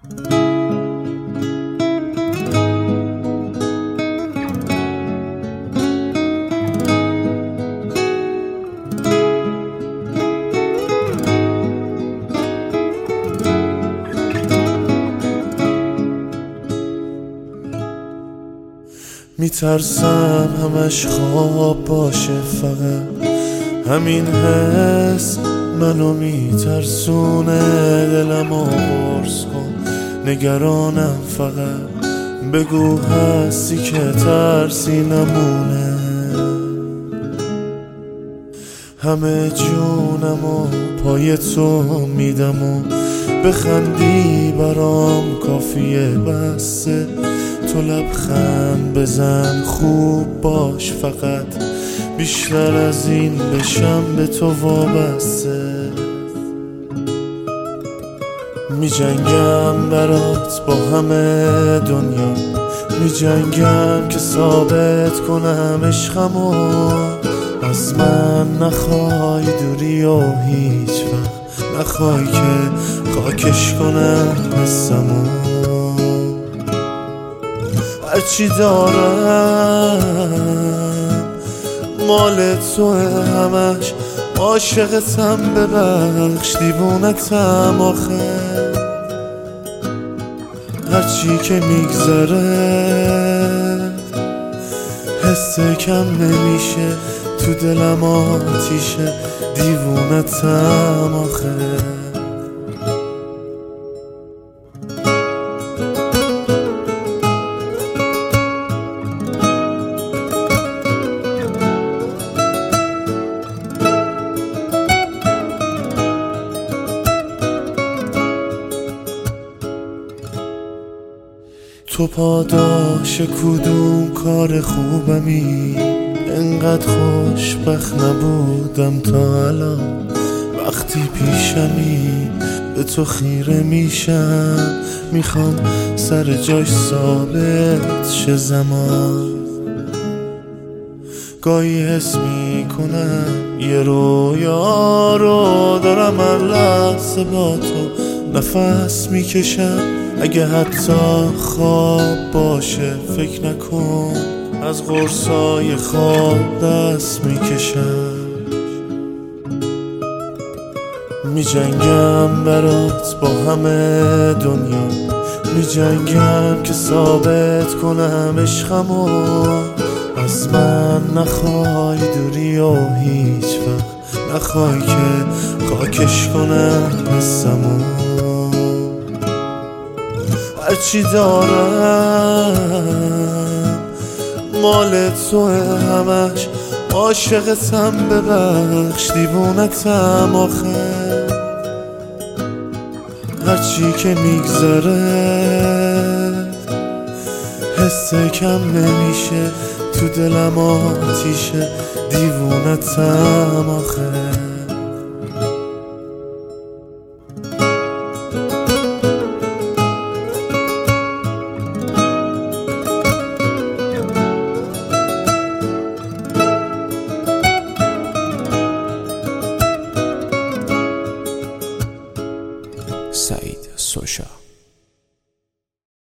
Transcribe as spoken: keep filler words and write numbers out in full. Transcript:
میترسم همش خواب باشه، فقط همین حس منو میترسونه. دلمو قرص کن، نگرانم، فقط بگو هستی که ترسی نمونه. همه جونمو پای تو میدم و بخندی برام کافیه، بسه تو لبخند بزن، خوب باش، فقط بیشتر از این بشم به تو وابسته. می جنگم برات با همه دنیا، می جنگم که ثابت کنم عشقمو. از من نخوای دوری و هیچ وقت نخوای که خاکش کنم حسمو. هرچی دارم مال تو، همش عاشقتم، ببخش دیوونتم آخه. هرچی که میگذره حس کم نمیشه، تو دلم آتیشه، دیوونتم آخه. تو پاداش کدوم کار خوبمی؟ انقدر خوشبخت نبودم تا الان. وقتی پیشمی به تو خیره میشم، میخوام سر جاش ثابت شه زمان. گاهی حس میکنم یه رویا رو دارم، هر لحظه با تو نفس میکشم. اگه حتی خواب باشه فکر نکن، از قرصای خواب دست میکشم. میجنگم برات با همه دنیا، میجنگم که ثابت کنم عشقمو. از من نخوای دوری و هیچ وقت نخوای که خاکش کنم حسمو. هرچی دارم مال تو، همش عاشقتم، ببخش دیوونتم آخه. هرچی که میگذره حس کم نمیشه، تو دلم آتیشه، دیوونتم آخه.